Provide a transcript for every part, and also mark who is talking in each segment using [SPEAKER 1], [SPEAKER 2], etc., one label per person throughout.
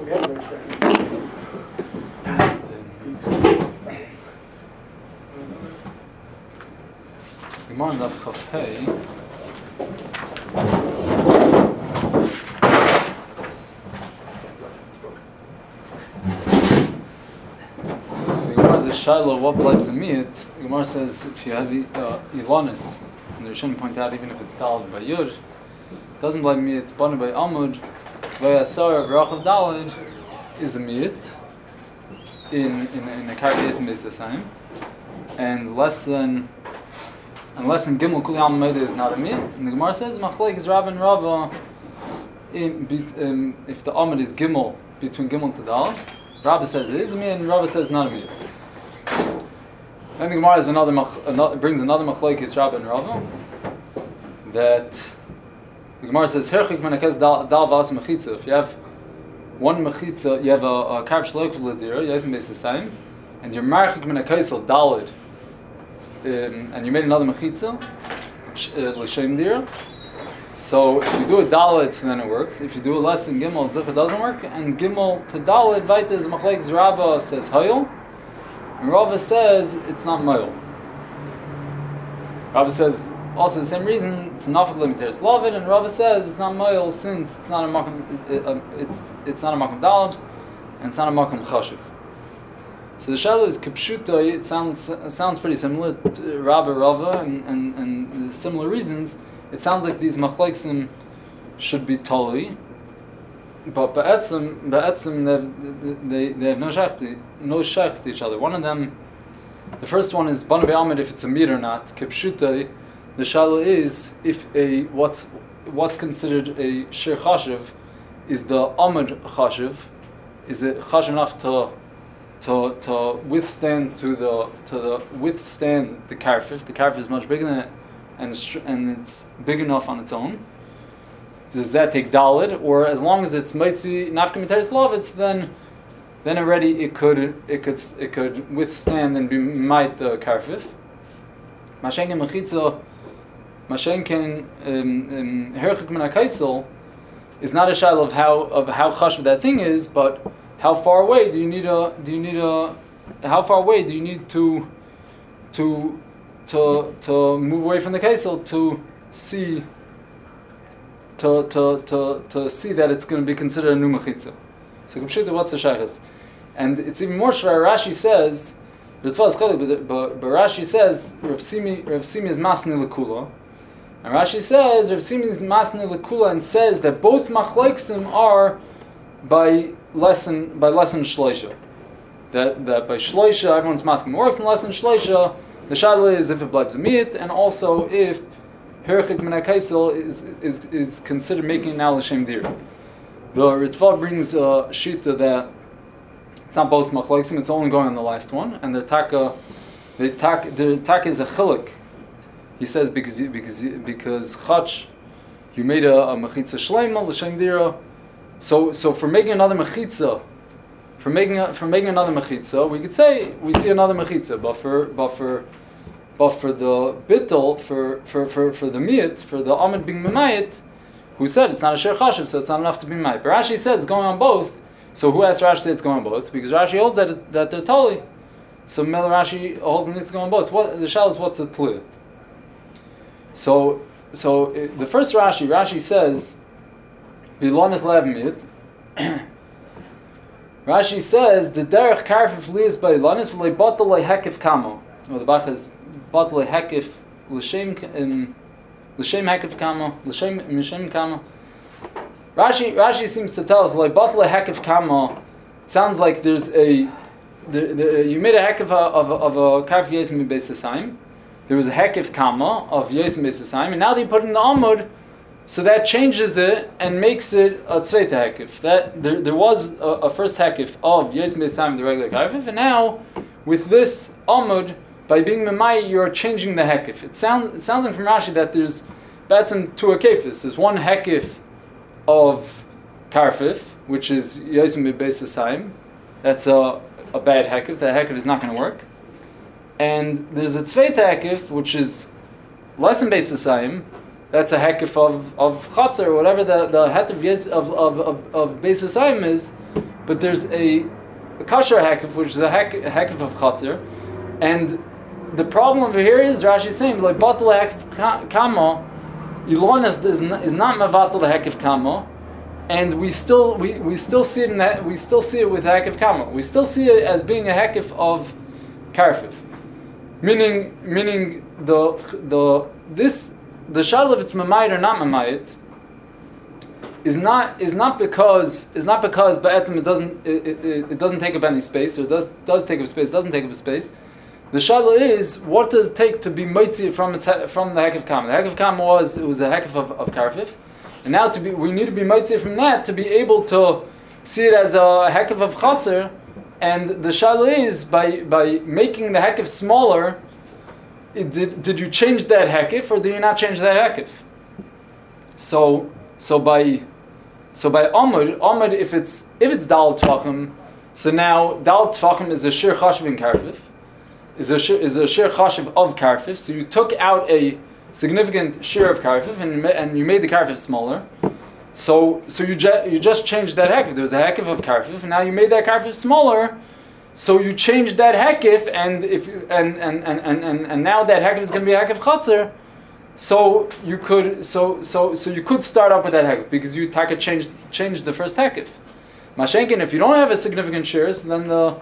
[SPEAKER 1] Gemara Daf Chaf Hey. The Gemara is a Shiloh, what bleibs a miyat? The Gemara says if you have Ilanis, and the Rishonim point out even if it's daled by Yud, it doesn't bleib miyat, it's banu by Amud, Vayasar of Rachav Daled is a miyat in a Karviyas Mezasayim, and less than Gimel Kuli Al Meida is not a miyat. And the Gemara says Machlek is Rav and Rava if the Amud is Gimel between Gimel to Dal. Rava says it is a miyat, and Rava says not a miyat. Then the Gemara is brings another Machlekes Rava and Rava that the Gemara says Herchik Menakes Dal Vas Mechitza. If you have one Mechitza, you have a Karv Shloik V'Ledira, Yosem Beis Hasayim, and you're Marchik Menakesel Dalid, and you made another Mechitza, L'Shem Dira. So if you do a Dalid, so then it works. If you do a less than Gimel, it doesn't work. And Gimel to Dalid, Vaita is Machlekes Rava says Hayil, and Rava says it's not Mayil. Rava says also the same reason it's Nafik Limiteris Lavid, and Rava says it's not Mayil since it's not a Makam it's not a Makam Dalid, and it's not a Makam Chashiv. So the Shadow is Kipshuta. It sounds pretty similar to Rava, and similar reasons. It sounds like these machleksim should be totally, but ba'etzim they have no shaykhs to each other. One of them, the first one is Banu Be'amid if it's a mir or not. Kipshuta, the Shadow is if what's considered a shir chashiv is the amid chashiv, is it chashiv enough to withstand withstand the karfif. The karfif is much bigger than it, and it's big enough on its own. Does that take dalid, or as long as it's mitzi nafka mitaris lovitz, then already it could withstand and be might the karfif. Mashenken mechitza, mashenken herchik min hakaisel is not a shadow of how chashuv that thing is, but how far away do you need to move away from the kaisel to see that it's going to be considered a new mechitza. So what's the shaykhs? And it's even more shvar. Rashi says, but Rashi says Rav Simi is masni lekula, and Rashi says Rav Simi is masni lekula and says that both machleksim are by lesson shleisha. That by shleisha everyone's masking works, and lesson shleisha the shadla is if it blibes a miyat, and also if herchik min hakaisel is considered making an al l'shem dir. The Ritva brings a shita that it's not both machleksim, it's only going on the last one, and the taka is a chilik. He says because chach you made a mechitza shleima l'shem dira. So for making another mechitza, we could say we see another mechitza, but for the bittul, for the miyat, for the amid being memayit, who said it's not a sher chashiv, so it's not enough to be memayit. But Rashi said it's going on both. So who asked Rashi to say it's going on both? Because Rashi holds that they're totally. So Mel Rashi holds that it's going on both. What the shal is what's the clear? So the first Rashi says. Rashi says the derech karfif liyas by Ilanis v'lei batalei hekif kamo. The Bach is batalei hekif l'shem hekif kamo l'shem kamo. Rashi seems to tell us v'lei batalei hekif kamo sounds like there's you made a hekif of a karfif yesem beis hasayim. There was a hekif kamo of yesem beis hasayim, and now they put in the amud. So that changes it and makes it a tzveita hekif. That there was a first hekif of Yosem Beis Hasayim, the regular karfif, and now with this amud, by being memai, you're changing the hekif. It sounds like from Rashi that that's in two hekifis. There's one hekif of karfif, which is Yosem Beis Hasayim. That's a bad hekif. That hekif is not going to work. And there's a tzveita hekif, which is less than Beis Hasayim. That's a hekif of chatzar or whatever the het of Beis Hasayim is, but there's a kasher hekif, which is a hekif of chatzir, and the problem over here is Rashi is saying like batal hekif kama, Ilonis is not mavatal hekif kama, and we still see it in that we still see it with hekif kama. We still see it as being a hekif of karfif, meaning the shayla if it's mamayit or not mamayit is not because ba'etzim it doesn't take up any space, or does take up space, doesn't take up space. The shayla is what does it take to be mitzi from the hekif kama. The hekif kama was a hekif of karfif, and now we need to be mitzi from that to be able to see it as a hekif of chatzir. And the shayla is by making the hekif smaller. Did you change that hekif or did you not change that hekif? So by Amud, if it's dal tvachim, so now dal tvachim is a shir chashiv in karfif, is a shir chashiv of karfif. So you took out a significant shir of karfif and you made the karfif smaller. So you just changed that hekif. There was a hekif of karfif, and now you made that karfif smaller. So you changed that hekif, and now that hekif is going to be a hekif chatzir. So you could start up with that hekif because you changed the first hekif. Mashenkin, if you don't have a significant shir, then the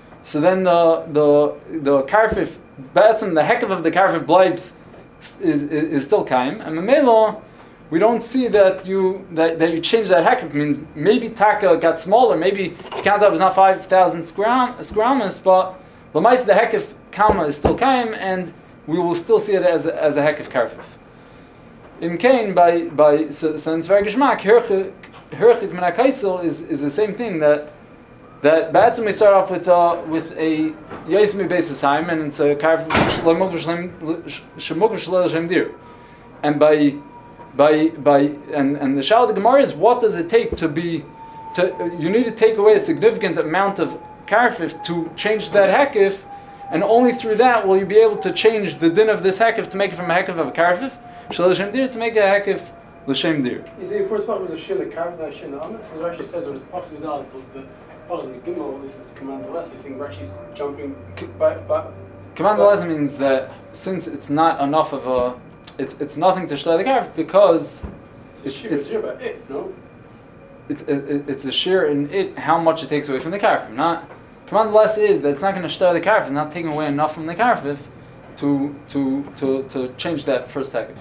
[SPEAKER 1] karfif, be'etzim, the hekif of the karfif bleibs is still kaim, and memelo we don't see that you change that hekif. Means maybe taka got smaller, maybe count up is not 5,000 skramas, but the hekif kama is still kaim, and we will still see it as a hekif karfif. In Kain, so in Tzvar Gishmak, Herchit Min HaKaisel is the same thing that Ba'atzim we start off with a Yosmi basis time, and it's a karfif shemukr shalel shem dir, and by the shal of the Gemara is what does it take you need to take away a significant amount of karfif to change that hekif, and only through that will you be able to change the din of this hekif to make it from a hekif of a karfif shalel shem dir to make a hekif l'shem dir.
[SPEAKER 2] You see, first of all, it was a shir that carved that shir in the Amr. It actually says it was possible that the Gimel is command less. He's saying Rashi's jumping but
[SPEAKER 1] command less means that since it's not enough of a it's nothing to shlei the karf because
[SPEAKER 2] it's a shir about it, no?
[SPEAKER 1] It's a shir in it how much it takes away from the karf. Not command less is that it's not going to shlei the karf. It's not taking away enough from the karf to change that first hekif.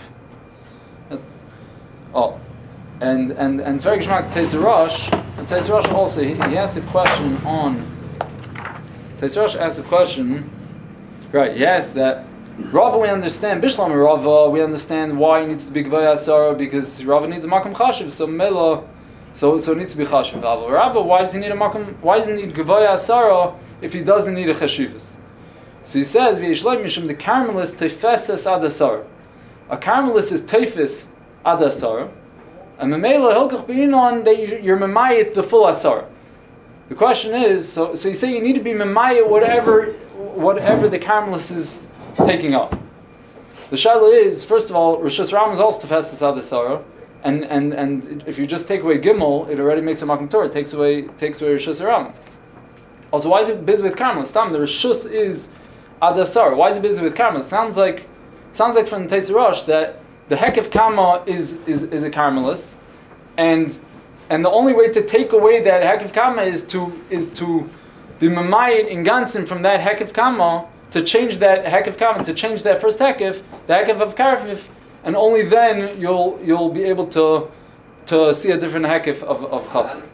[SPEAKER 1] And Tzvar Gishmak Teiz Rosh also he asked a question on Teiz Rosh asked a question, right? He asked that Rava we understand Bishlam Rava we understand why he needs to be Gvaya Asara because Rava needs a Makom Chashiv, so Mela so it needs to be Chashiv. Rava, why does he need a Makom? Why does he need Gvaya Asara if he doesn't need a Chashivas? So he says V'yishleim Mishum the Carmelist Teifeses Ad Asara. A Carmelist is Teifes Ad Asara. And Memela Hilkach B'inon that you're Memayit the full Asar. The question is, so you say you need to be Memayit whatever the Carmelist is taking up. The Shaila is, first of all, Rosh Hashanah is also Tefesas Ad Asara, and if you just take away Gimel, it already makes a Makom Torah. It takes away Rosh Hashanah. Also, why is it busy with Carmelist? The Rosh is Ad Asara. Why is it busy with Carmelist? Sounds like from the Teiz Rosh that the hekif kama is a karmelis, and the only way to take away that hekif kama is to be mamayit in gansim from that hekif kama to change that hekif kama to change that first hekif, the hekif of karfif, and only then you'll be able to see a different hekif of chatzis.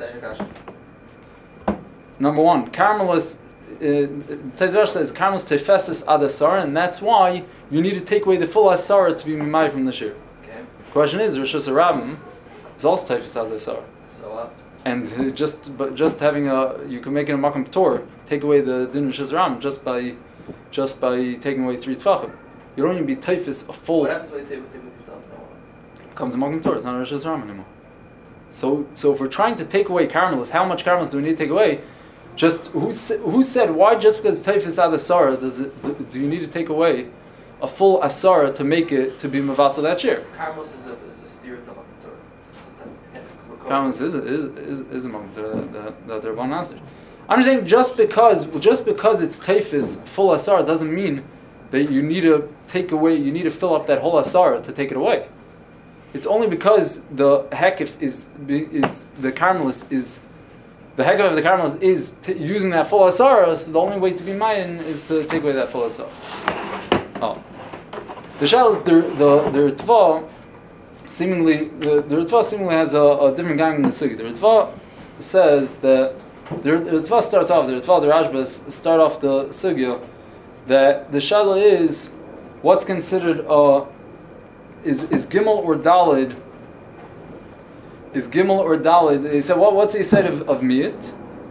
[SPEAKER 1] Number one, karmelis. Teiz Rosh says karmelis tefeses ad asara, and that's why you need to take away the full asara to be mimai from the shir.
[SPEAKER 3] Okay.
[SPEAKER 1] Question is, Rosh Hashanah is also tefes ad asara.
[SPEAKER 3] So what?
[SPEAKER 1] And just having you can make it a makam tor, take away the din Rosh Hashanah just by taking away 3 tefachim. You don't even be tefes a full.
[SPEAKER 3] What happens when you take it
[SPEAKER 1] becomes a makam tor. It's not a Rosh Hashanah anymore. So if we're trying to take away karmelis, how much karmelis do we need to take away? Just who said why just because teifis ad asara do you need to take away a full asara to make it to be mavatal that shir?
[SPEAKER 3] Karmos is a steer to Makom Torah. So
[SPEAKER 1] Karmelis is a moment that they're one answer. I'm saying just because it's teifis full asar doesn't mean that you need to take away. You need to fill up that whole asar to take it away. It's only because the hekif is the Karmelis is the hekif of the Karmelis is using that full asar. So the only way to be mayin is to take away that full asar. Oh, the shell is the Ritva. Seemingly, the Ritva seemingly has a different gang in the sugi. The Ritva says that the Ritva starts off. The Ritva, the Rashbas start off the sugya that the shala is what's considered is Gimel or Dalid. Is Gimel or Dalid? They said what's he said of miyat?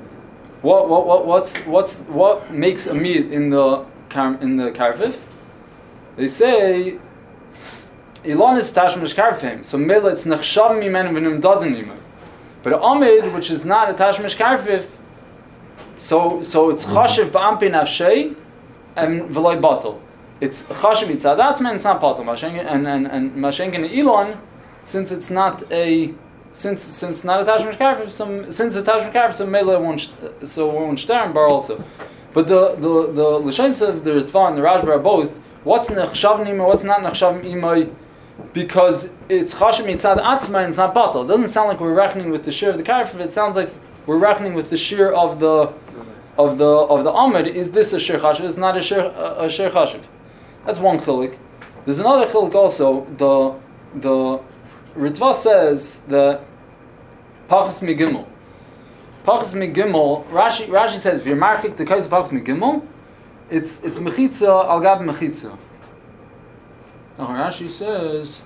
[SPEAKER 1] What makes a miyat in the karfif? They say Elon is tashmish karfim, so mele it's nachshav mimenu v'nim daden nimay. But amid, which is not a tashmish karfif, so it's chashiv ba'ampi nafshei and v'loy batal. It's chashiv itzadatman, it's not batal. And mashenkin Elon, since it's not a tashmish karfif, since it's a tashmish karfif, so mele won't shtar bar also. But the l'shayns of the Ritva and the Rashba are both. What's nachshav nimay? What's not nachshav imay? Because it's chashem mitzad atzma and it's not batal. It doesn't sound like we're reckoning with the shir of the karfif. It sounds like we're reckoning with the shir of the amid. Is this a shir chashiv? It's not a shir chashiv. That's one chilik. There's another chilik also. The Ritva says that pachas migimel. Pachas migimel. Rashi says v'ymarchik the kais pachas migimel. It's mechitza al gab mechitza. Now Rashi says,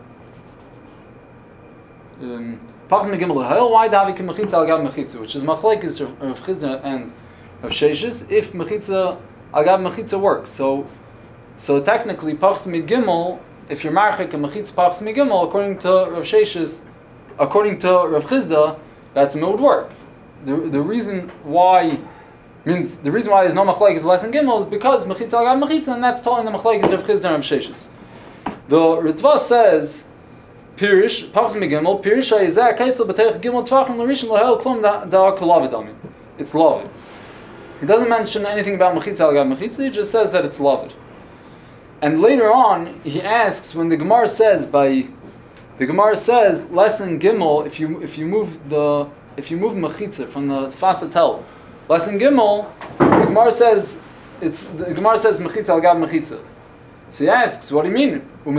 [SPEAKER 1] "Pachas megimel lahel." Why davi ke mechitza al gab mechitza, which is machlekes of Chizna and of Sheshes. If mechitza al gab mechitza works, so technically pachas megimel. If you're marchik and mechitza pachas megimel, according to Rav Sheshes, according to Rav Chizda, that's would work. The reason why there's no machlekes less than gimel is because mechitza al gab mechitza, and that's telling the machlekes of Chizda and Rav Sheshes. The Ritva says, "Pirish pachas megimel pirish hayizah kaisel b'teich gimel tvachim l'rishon lahel klum da kolavidami." It's lavid. He doesn't mention anything about mechitza al gab mechitza. He just says that it's lavid. And later on, he asks when the Gemara says lesson gimel if you move mechitza from the sfasatel lesson gimel, the Gemara says mechitza al gab mechitza. So he asks, what do you mean? We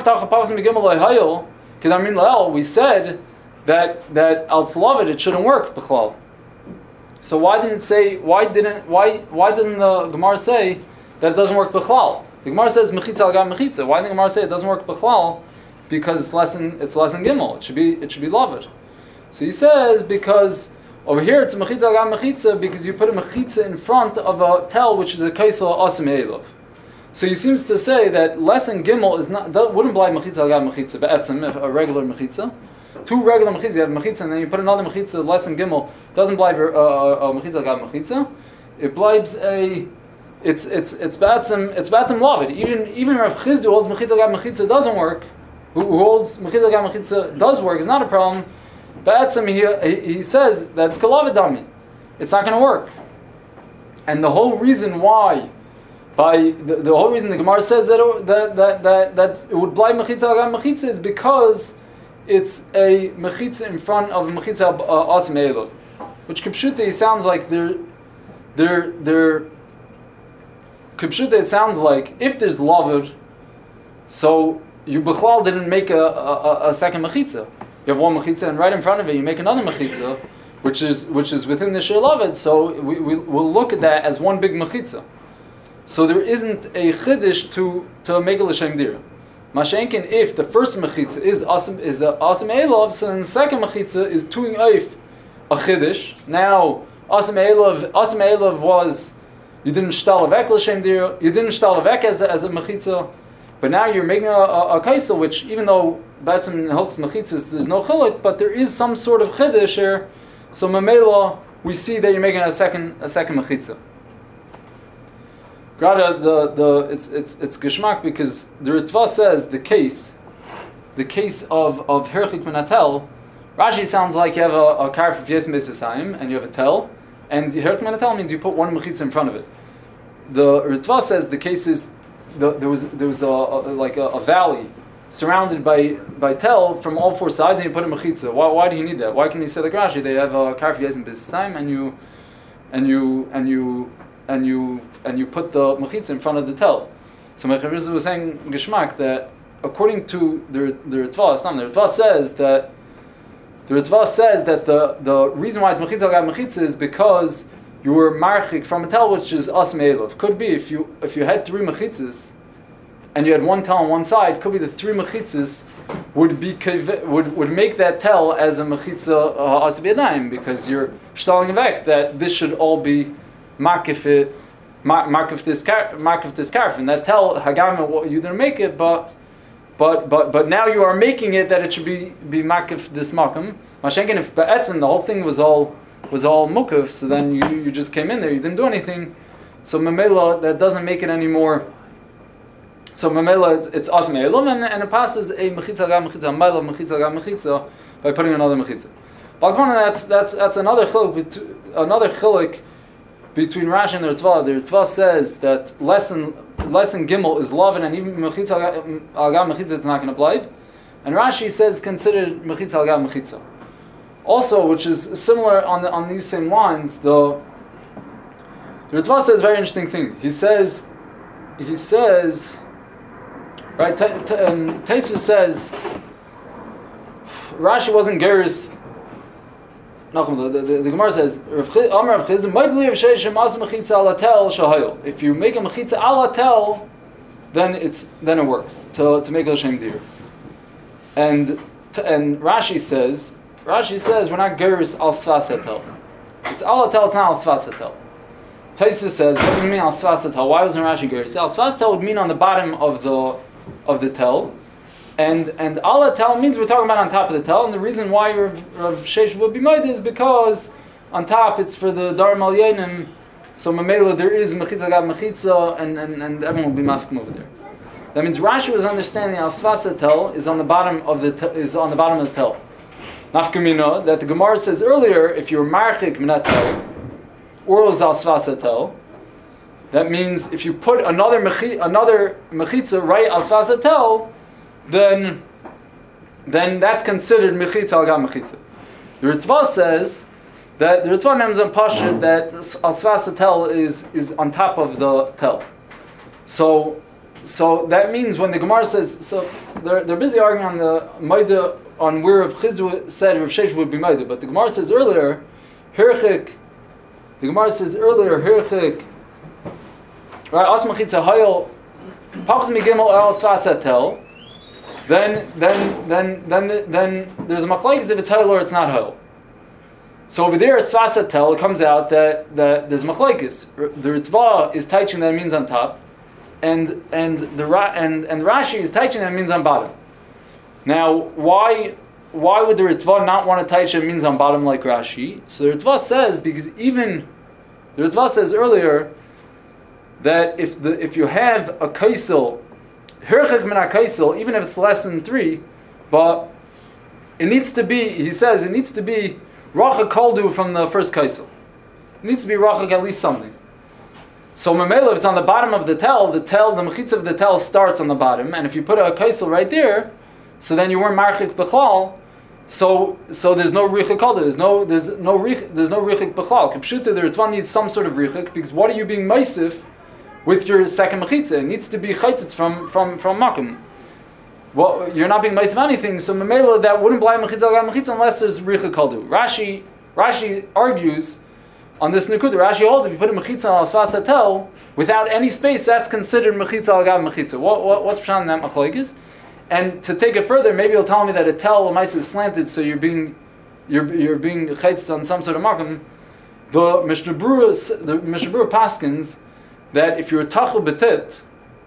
[SPEAKER 1] said that al tzlavid it shouldn't work b'chlal. So why doesn't the Gemara say that it doesn't work b'chlal? The Gemara says mechitza al gab mechitza. Why didn't the Gemara say it doesn't work b'chlal? Because it's less than gimel. It should be lavid. So he says because over here it's mechitza al gab mechitza because you put a mechitza in front of a tel which is a kaisel asim eilov. So he seems to say that less than gimel wouldn't blind mechitza al gab mechitza, but a regular mechitza. Two regular mechitzas, you have mechitza, and then you put another mechitza less than gimel. Doesn't blind a mechitza al gab mechitza. It blinds it's batzim lavid. Even Rav Chizdu holds mechitza al gab mechitza doesn't work. Who holds mechitza al gab mechitza does work is not a problem. Batzim he says that's kalavid dami. It's not going to work. And the whole reason why. The whole reason the Gemara says that it would blind mechitza al gab mechitza is because it's a mechitza in front of a mechitza asim eilov, which kipshuta sounds like they're kipshuta. It sounds like if there's lavid, so you b'chlal didn't make a second mechitza. You have one mechitza, and right in front of it you make another mechitza, which is within the shir lavid. So we'll look at that as one big mechitza. So there isn't a chiddush to make a l'shem dira. Mashenkin, if the first mechitza is asim eilov, so then the second mechitza is tuing oif a chiddush. Now asim eilov was you didn't shtal avek l'shem dira, you didn't shtal avek as a mechitza, but now you're making a kaisel, which even though batzim helps mechitzas, there's no chilik, but there is some sort of chiddush here. So mamela, we see that you're making a second mechitza. Grada, it's geschmack because the Ritva says the case of herchik menatel, Rashi sounds like you have a karf of Yesim Beisasayim and you have a tel, and Hirkman tel means you put one mechitza in front of it. The Ritva says the case is there was a valley surrounded by tel from all four sides, and you put a mechitza. Why do you need that? Why can you say like Rashi? They have a karf Yesim Beisasayim and you put the mechitza in front of the tel. So Mechaviz was saying Geshmak that according to the Ritva says that the reason why it's mechitza al gab mechitza is because you were marchik from a tel which is as me'elav. Could be if you had three mechitzas and you had one tel on one side, could be the three mechitzas would make that tel as a mechitza as b'yadayim, because you're shtaling vek that this should all be makif this karf, and that tel hagam you didn't make it, but now you are making it that it should be makif this makam. Mashenkin, if ba'etzim the whole thing was all mukaf, so then you just came in there, you didn't do anything. So memela that doesn't make it anymore. So memela it's as me'elam, and it passes a mechitza gam mechitza ma'ila mechitza gam mechitza by putting another mechitza. Balkona, that's another chiluk between Rashi and the Ritva. The Ritva says that lesson gimel is lovin, and even mechitza al gam mechitza is not going to apply. And Rashi says considered mechitza al gam mechitza. Also, which is similar on these same lines, the Ritva says a very interesting thing. He says, right? Taisus says Rashi wasn't gerus. The Gemara says, if you make a mechitza ala tel, then it works to make a shem dir. And Rashi says we're not gerus al svasetel. It's ala tel, it's not al svasetel. Taisus says, what does it mean al svasetel? Why wasn't Rashi gerus? Al svasetel would mean on the bottom of the tel. And ala tel means we're talking about on top of the tel, and the reason why Rav Sheish would be made is because on top it's for the Dar Mal Yenim, so Mamela there is mechitza gab mechitza, and everyone will be masking over there. That means Rashi was understanding al svasa tel is on the bottom of the tel. Nafkamina that the Gemara says earlier, if you're marchik minat tel or al svasa tel, that means if you put another mechitza right al svasa tel, then that's considered mechitza al gam mechitza. The Ritva says that the Ritva names on Pashut that al svasa tel is on top of the tel. So that means when the Gemara says, so they're busy arguing on the Maida on where Rav Chizru said Rav Sheish would be Maida, but the Gemara says earlier hirchik. Right, as mechitza hayel pachas migimel al svasa tel. Then there's a machlokes if it's hayel or it's not hayel. So over there, svasa tel, it comes out that there's machlokes. The Ritva is teaching that it means on top, and Rashi is teaching that it means on bottom. Now, why would the Ritva not want to teach that it means on bottom like Rashi? So the Ritva says because even the Ritva says earlier that if you have a kaisel. Hirchik min ha-kaisel, even if it's less than 3, but it needs to be rachak koldu from the first kaisel. It needs to be rachak at least something. So memela, if it's on the bottom of the mechitza of the tel starts on the bottom, and if you put a kaisel right there, so then you weren't marchik b'chlal, so there's no richik koldu, there's no richik b'chlal. K'pshuta, the Ritva needs some sort of richik, because what are you being meisif with your second mechitza? It needs to be chaitzitz from makom. Well, you're not being meis of anything, so memela that wouldn't blind mechitza al gam mechitza unless there's richa kaldu. Rashi argues on this nekuda. Rashi holds if you put a mechitza al svasa tel without any space, that's considered mechitza al gam mechitza. What's pshan in that machlokes? And to take it further, maybe you'll tell me that a tel mice is slanted, so you're being chaitzitz on some sort of makom. The Mishnah Berurah paskins that if you're tachel betit,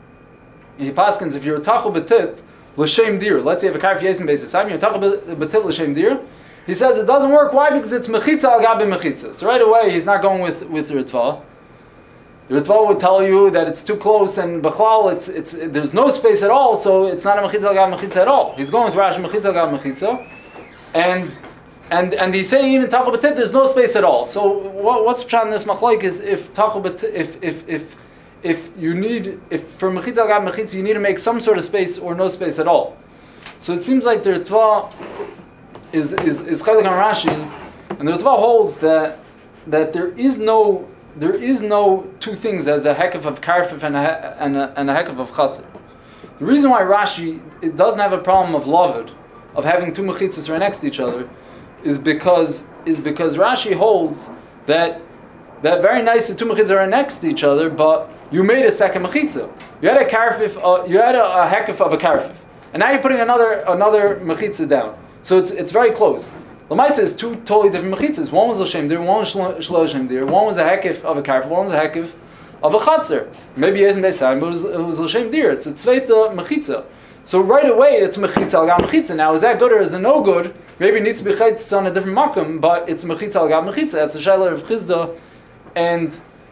[SPEAKER 1] l'shem dir. Let's say you have a karf yesim basis. You're tachel betit l'shem dir. He says it doesn't work. Why? Because it's mechitza al gabi mechitza. So right away he's not going with the Ritva. The Ritva would tell you that it's too close and b'chlal it's there's no space at all, so it's not a mechitza al gabi mechitza at all. He's going with Rashi mechitza al gabi mechitza, And he's saying even tachel b'tit, there's no space at all. So what's pshat in this machlok is if tachel b'tit, if for mechitza al gab mechitza you need to make some sort of space or no space at all. So it seems like the Ritva is chaylik on Rashi, and the Ritva holds that there is no two things as a hekef of karfif and a hekef of chatzir. The reason why Rashi it doesn't have a problem of lavid, of having two mechitzas right next to each other, is because Rashi holds that very nice the two mechitzas are right next to each other, but you made a second mechitza. You had a karfif, you had a hekef of a karfif, and now you're putting another mechitza down. So it's very close. Lamaisa is two totally different mechitzas. One was l'shem dir, one was shlo l'shem dir. One was a hekef of a karfif, one was a hekef of a chatzir. Maybe it isn't beisayim, but it was l'shem dir. It's a tzveita mechitza. So right away it's mechitza al gab mechitza. Now is that good or is it no good? Maybe it needs to be chaytz on a different makom, but it's mechitza al gab mechitza. That's the shayla of Chizda and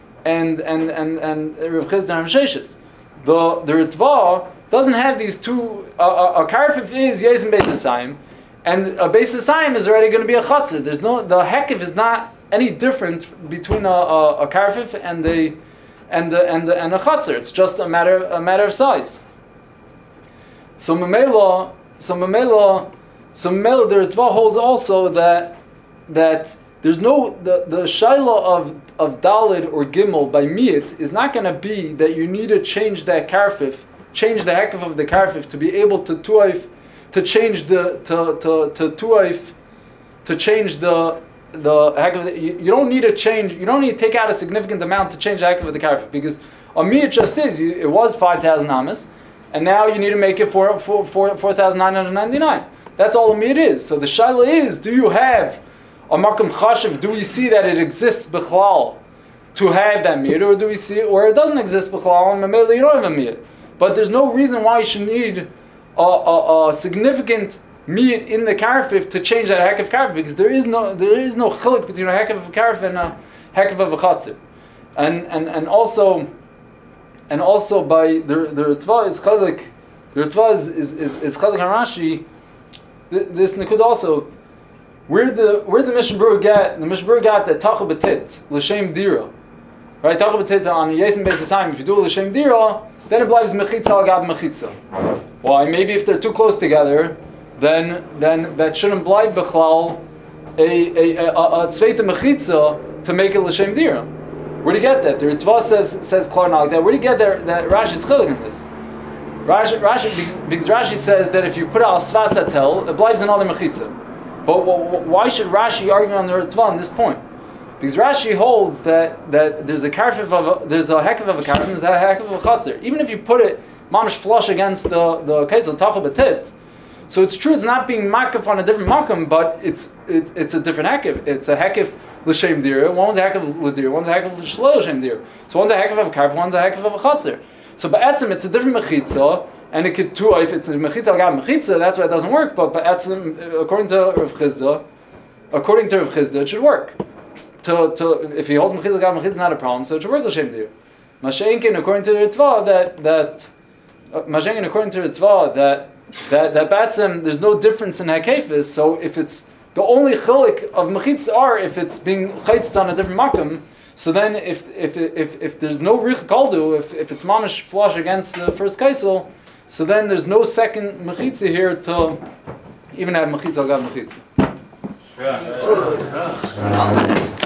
[SPEAKER 1] Rav Chizda and Sheshes. The Ritva doesn't have these two. A karfif is yezim beisayim. And a beis hasayim is already going to be a chatzir. The hekif is not any different between a karfif and a chatzir. It's just a matter of size. So memela the Ritva holds also that there's no the shaila of dalid or gimel by miyit is not going to be that you need to change that karfif, change the hekif of the karfif to be able to tuaif. To change the tuaif, to change the heck of you don't need to change. You don't need to take out a significant amount to change the heck of the karfif, because a miyat just is. It was 5,000 amas, and now you need to make it 4,999. That's all a miyat is. So the shaila is: do you have a makam chashiv? Do we see that it exists bichlal to have that miyat, or do we see or it doesn't exist bichlal and mamela you don't have a miyat? But there's no reason why you should need a significant miyat in the karfif to change that hekef karfif, because there is no chilik between a hekef of a karfif and a hekef of a chatzir, and also by the Ritva is chilik. The Ritva is chilik on Rashi. This nikud also where the Mishnah Berurah got that tachel b'tit l'shem dira, right? Tachel b'tit on yesim beis hasayim. If you do l'shem dira, then it blives mechitza al gab mechitza. Why? Maybe if they're too close together, then that shouldn't blind b'chlal a tzveita mechitza to make it l'shem dira. Where do you get that? The Ritva says klar like that. Where do you get that Rashi is chilik in this? Because Rashi says that if you put out svas atel, it blives another mechitza. But why should Rashi argue on the Ritva on this point? Because Rashi holds that there's a karfif there's a hekef of a karfif, there's a hekef of a chatzir. Even if you put it mamish flush against the case of tachel b'tit, so it's true it's not being makif on a different makam, but it's a different hekef. It's a hekef l'shem dira. One's a hekef l'dir, one's a hekef l'shlo l'shem dira. So one's a hekef of a karfif, one's a hekef of a chatzir. So ba'etzim it's a different mechitza, and it could too if it's a mechitza al gab mechitza, that's why it doesn't work. But ba'etzim according to Rav Chizda, it should work. If he holds mechitza al gab mechitza, not a problem. So it should work l'shem dira. Mashenkin according to the Ritva that batzim there's no difference in hakefis. So if it's the only chilik of mechitza are if it's being chaytz on a different makam, so then if there's no rich kaldu, if it's mamish flush against the first kaisel, so then there's no second mechitza here to even have mechitza al gab mechitza.